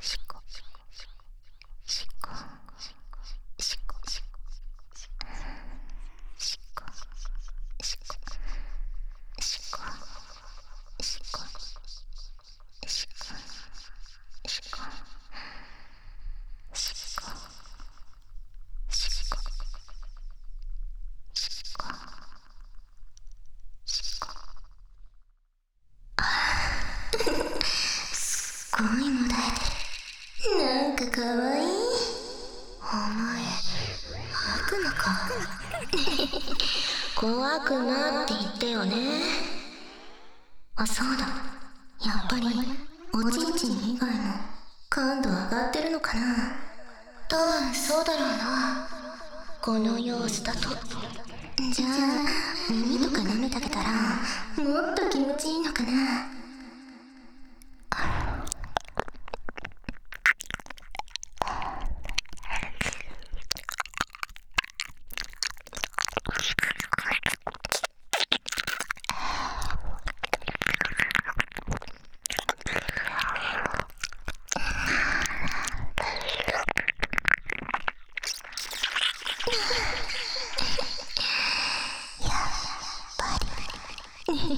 しこしこしこしこしこしこしこしこしこしこしこすごいもだえてる。なんかかわいい。お前悪魔か。小悪魔って言ったよね。あ、そうだ、やっぱりおちんちん以外も感度上がってるのかな。多分そうだろうな、この様子だと。じゃあ耳とか舐めてあげたらもっと気持ちいいのかな。もっ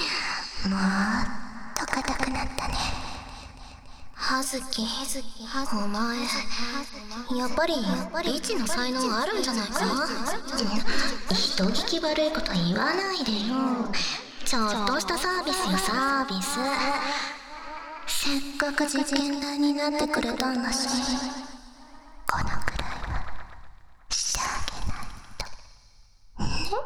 と硬くなったね。葉月、お前やっぱりリチの才能あるんじゃないか。人聞き悪いこと言わないでよ。ちょっとしたサービスよ、サービス。せっかく実験台になってくれたんだし、このくらいはしてあげないと。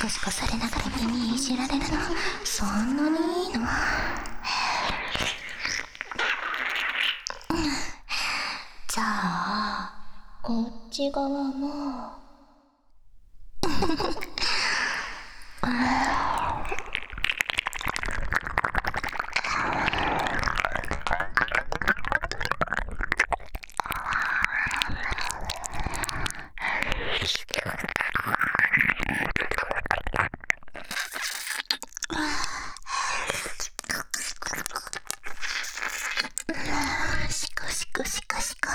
コシコされながら耳いじられるのそんなにいいの？じゃあこっち側もシコシコシコシコ。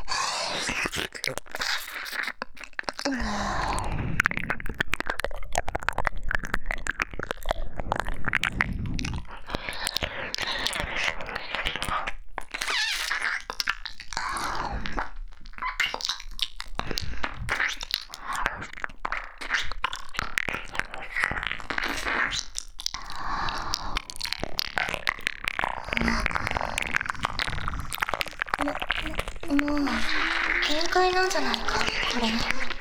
もう限界なんじゃないか、これ。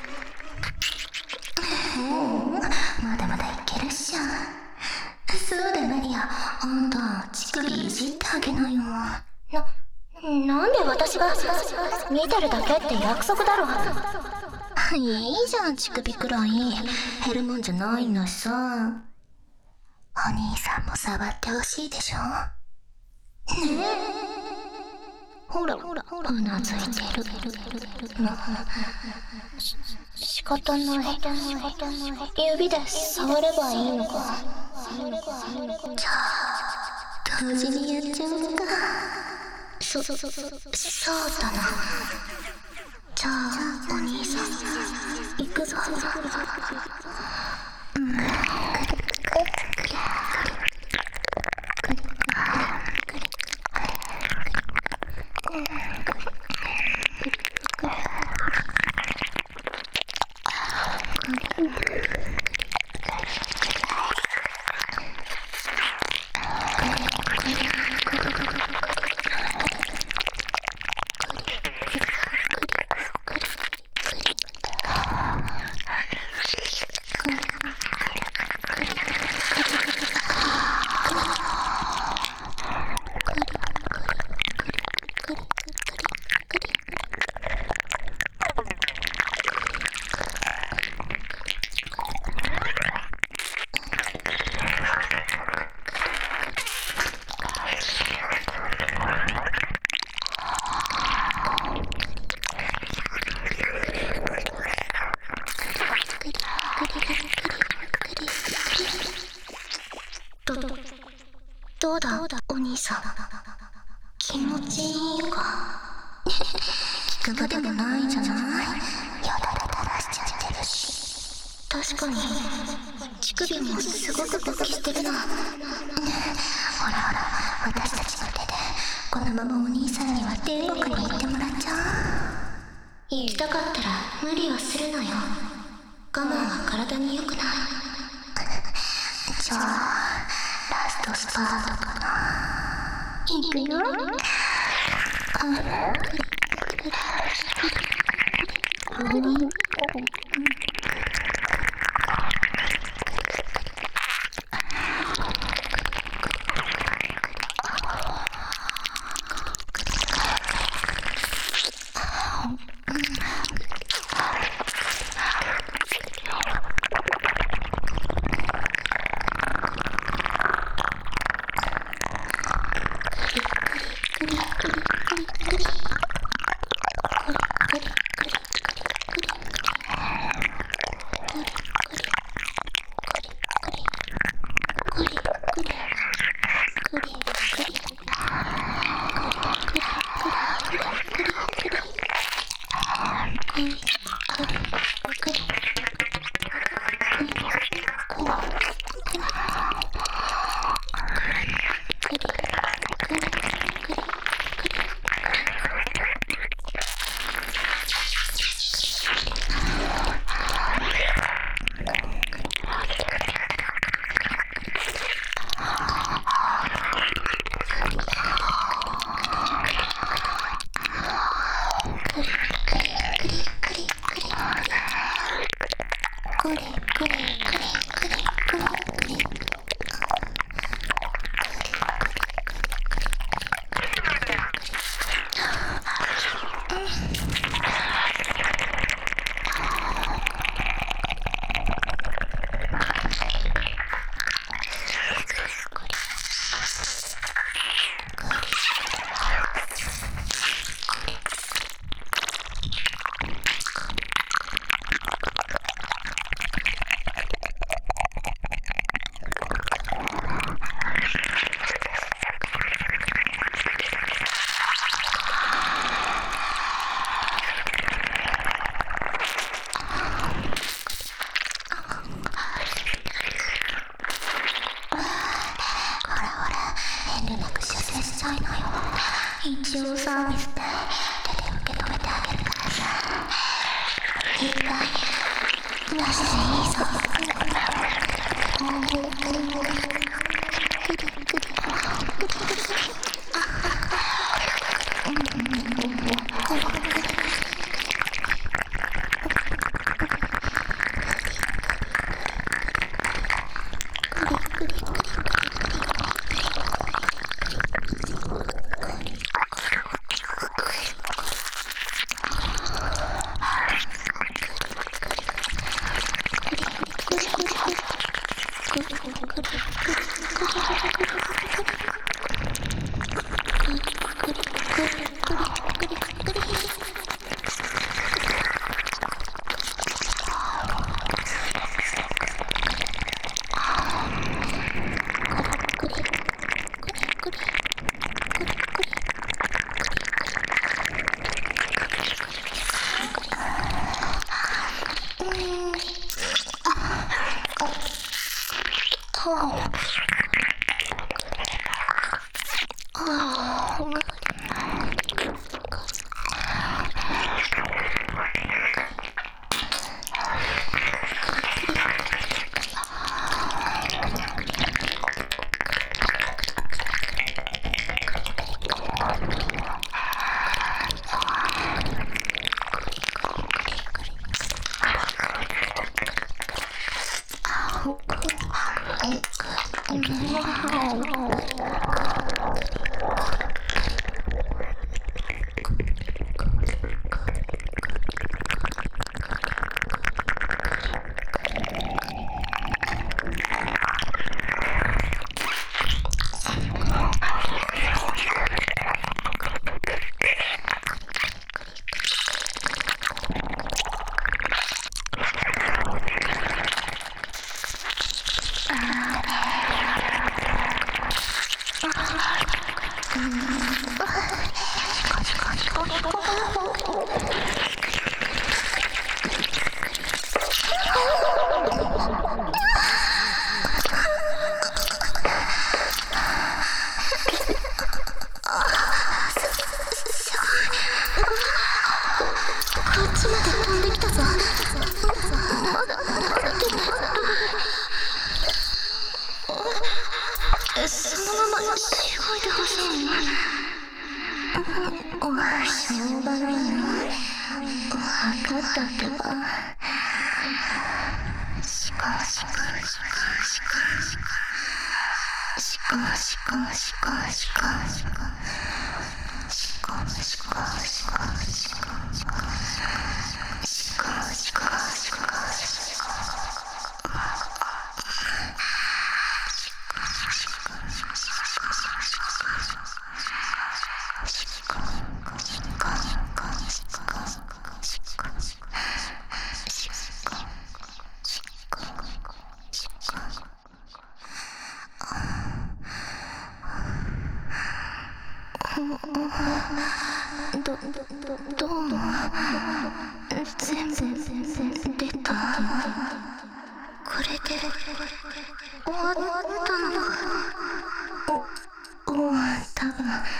まだまだいけるっしょ。そうだマリア、あんた乳首いじってあげなよ。なんで私が見てるだけって約束だろ。いいじゃん、乳首くらい減るもんじゃないんだしさ。お兄さんも触ってほしいでしょ。ねえ、ほらうなずいてる。仕方ない。指で触ればいいのか。じゃあ同時にやっちゃうのか。そうだな。じゃあお兄さん行くぞ。どうだお兄さん、気持ちいいか。聞くまでもないんじゃない？よだれ垂らしちゃってるし。確かに乳首もすごく勃起してるな。ほら私たちの手でこのままお兄さんには天国に行ってもらっちゃう。行きたかったら無理はするなよ。我慢は体に良くない。じゃあラストスパートかな。いくよ。クリクリクリそのまましごいてほしいの。しょうがないの。分かったってば。どうも全部出た。これで終わったのか。終わった。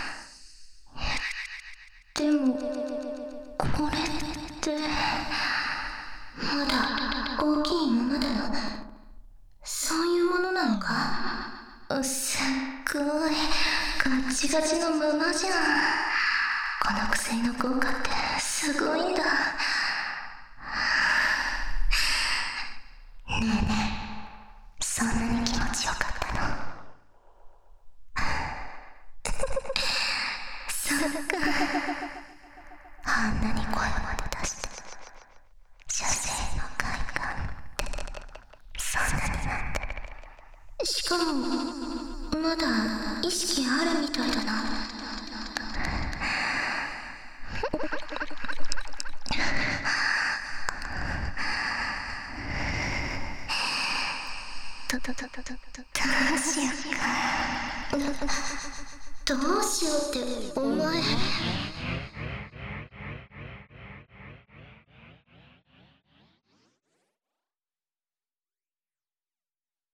でもこれってまだ大きいままだのそういうものなのか。すっごいガッチガチのままじゃん。この薬の効果ってすごいんだ。ねえねえ、そんなに気持ちよかったの？そっか。あんなに声まで出して女性の快感ってそんなになんだ。しかもまだ意識あるみたいだな。どうしようってお前